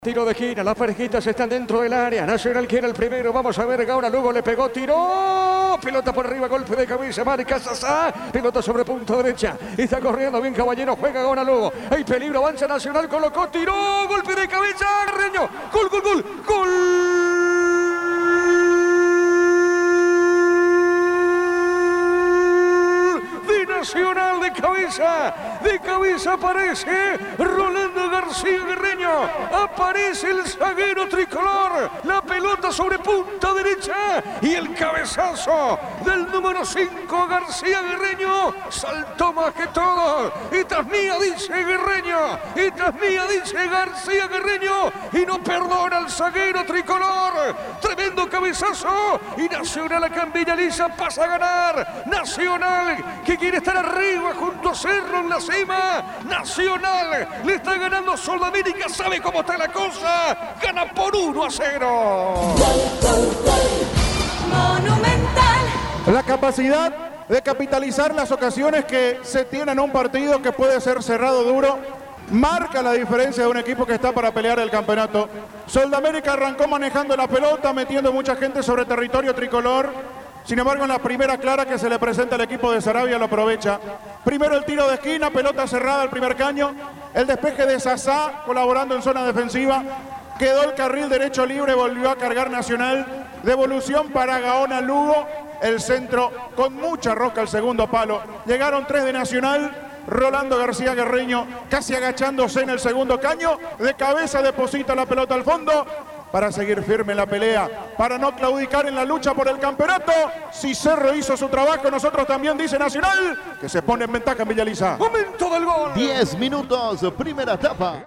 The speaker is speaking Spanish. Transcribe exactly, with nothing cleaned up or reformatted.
Tiro de esquina, las parejitas están dentro del área. Nacional quiere el primero. Vamos a ver, Gaona Lugo le pegó, tiró. Pelota por arriba, golpe de cabeza, marca Sasá. Pelota sobre punto derecha. Está corriendo bien Caballero, juega Gaona Lugo. Hay peligro, avanza Nacional, colocó, tiró. Golpe de cabeza, Reño. Gol, gol, gol, gol. Nacional de cabeza, de cabeza aparece Rolando García Guerreño, aparece el zaguero tricolor, la pelota sobre punta derecha y el cabezazo del número cinco García Guerreño, saltó más que todo, esta es mía, dice Guerreño, esta es mía, dice García Guerreño y no perdona al zaguero tricolor, tremendo cabezazo y Nacional acá en Villaliza pasa a ganar, Nacional que quiere estar arriba junto a Cerro en la cima. Nacional le está ganando Sudamérica, sabe cómo está la cosa, gana por uno a cero. Monumental. La capacidad de capitalizar las ocasiones que se tienen en un partido que puede ser cerrado duro marca la diferencia de un equipo que está para pelear el campeonato. Sudamérica arrancó manejando la pelota, metiendo mucha gente sobre territorio tricolor. Sin embargo, en la primera clara que se le presenta al equipo de Saravia lo aprovecha. Primero el tiro de esquina, pelota cerrada al primer caño. El despeje de Sasá colaborando en zona defensiva. Quedó el carril derecho libre, volvió a cargar Nacional. Devolución para Gaona Lugo. El centro con mucha rosca al segundo palo. Llegaron tres de Nacional. Rolando García Guerreño casi agachándose en el segundo caño. De cabeza deposita la pelota al fondo. Para seguir firme en la pelea, para no claudicar en la lucha por el campeonato. Si Cerro hizo su trabajo, nosotros también, dice Nacional, que se pone en ventaja en Villaliza. Momento del gol. diez minutos, primera etapa.